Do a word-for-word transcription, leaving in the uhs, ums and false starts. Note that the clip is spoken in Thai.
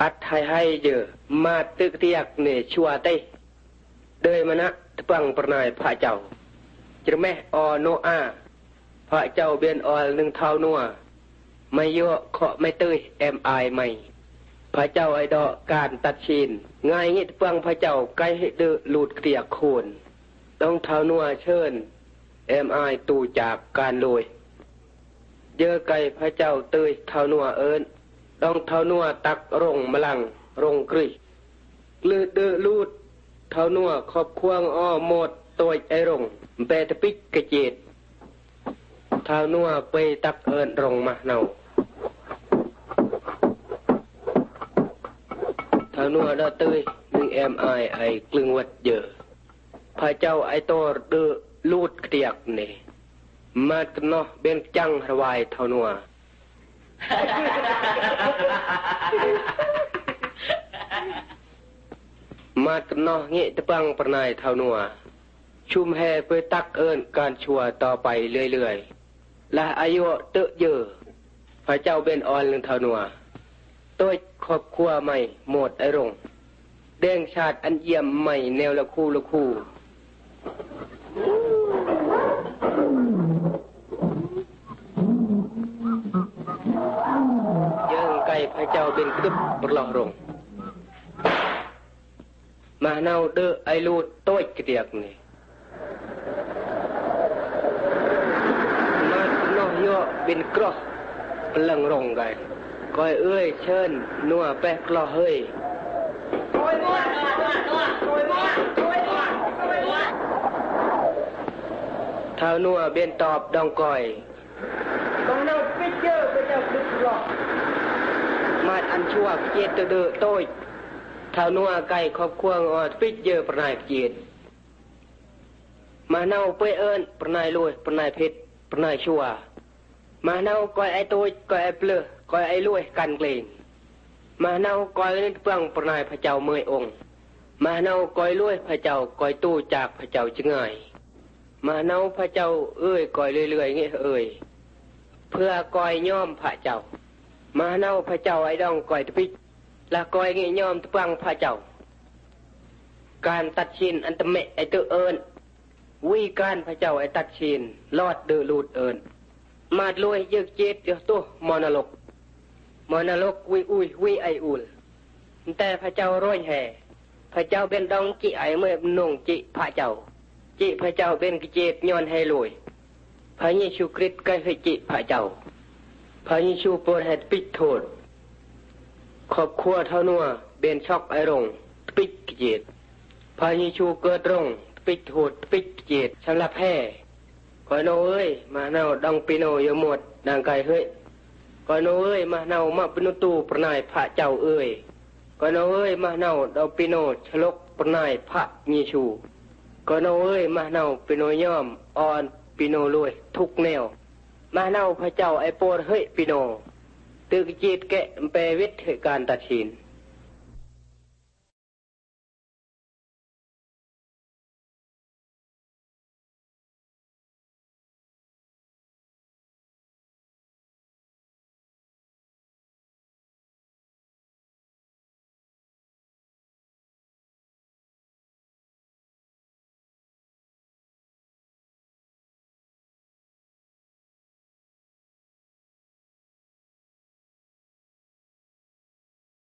อัดให้ให้เยอะมาตึกเตียกเนี่ยชัวเต้เดยมณะตปังประนายพระเจ้าจะแม่อโนอาพระเจ้าเบียนออลหนึ่งเท่านัวไม่เยอะเคาะไม่ตื้อเอ็มไอไม่พระเจ้าไอดอการตัดชินง่ายงี้ตปังพระเจ้าใกล้ให้ดื้อหลุดเกลียโคนต้องเท่านัวเชิญเอ็มไอตูจากการลอยเยอะไกลพระเจ้าตื้อเท่านัวเอิญต้องเท่านัวตักรงมลังรงกรีลืดดื้อลูดเท่านัวขอบควงอ้อหมดตัวไอรงเปตปิกกระเจิดเท่านัวไปตักเอิญรงมาเนาเท่านัวได้ตื้อหนึ่งเอ็มไอไอกลึงวัดเยอะพระเจ้าไอโตดื้อลูดเตียกเนี่ยมาดกันเนาะเบนจังหวายเท่านัวมาดนอเงี้ยตะปังประนายเท่านัวชุมแห่ไปตักเอิญการชัวต่อไปเรื่อยๆและอายุเตอะเยอะพระเจ้าเป็นออนเท่านัวตัวครอบครัวใหม่หมดไอรงเด้งชาติอันเยี่ยมใหม่แนวละคู่ละคู่ยังไก่พระเจ้าเป็นกึบปลอรงมาเนาเดอไอลูดโต้ยกระเดียกนี่มาโนโยเป็นกรอพลังรงไงก้อยเอ้ยเชิญนัวแปะกลอเฮ้ยเท้านัวเบียนตอบดองก้อยต้องเนาปิเจอพระเจ้าดึกรอมาอันชั่วเจตเดอโต้ยเท่านัวไก่ครอบครัวอดปิดเยอะประนายเกียรติมาเน่าไปเอิญประนายรวยประนายเพชรประนายชัวมาเน่าก้อยไอตัวก้อยไอเปลือกก้อยไอรวยกันเกลงมาเน่าก้อยนี่เปลืองประนายพระเจ้าเมยองค์มาเน่าก้อยรวยพระเจ้าก้อยตู้จากพระเจ้าจึงไงมาเน่าพระเจ้าเอ้ยก้อยเรื่อยๆงี้เอ้ยเพื่อก้อยย่อมพระเจ้ามาเน่าพระเจ้าไอดองก้อยตะปิละก้อยงี้ยอมตะปังพระเจ้าการตัดชินอันตะเมะไอตัวเอิญวิการพระเจ้าไอตัดชินลอดเดือลูดเอิญมาดลวยยึกเจ็ดเดียวตัวมอนลกมอนลกวิอุยวิไออุลแต่พระเจ้าร้อยแห่พระเจ้าเป็นดองจิไอเมื่อนงจิพระเจ้าจิพระเจ้าเป็นกิเจตย้อนให้ลอยพระเยซูคริสต์ก็ให้จิพระเจ้าพระเยซูโปรดให้ปิดโทษครอบครัวเท่านัวเบนช็อกไอรงปิดเจตพระเยซูเกิดรงปิดโหดปิดเจตสำหรับแพ้ก่อนโนเอ้ยมาเนาดังปีโนยหมดดังไก่เฮ้ยก่อนโนเอ้ยมาเนามาปินุตูประนายพระเจ้าเอ้ยก่อนโนเอ้ยมาเนาดังปีโนฉลกประนายพระเยซูก่อนโนเอ้ยมาเนาปีโนย่อมอ่อนปีโนรวยทุกแนวมาเนาพระเจ้าไอโปรเฮ้ยปีโนตึกจีดแกะเปวิทย์การตัดสิน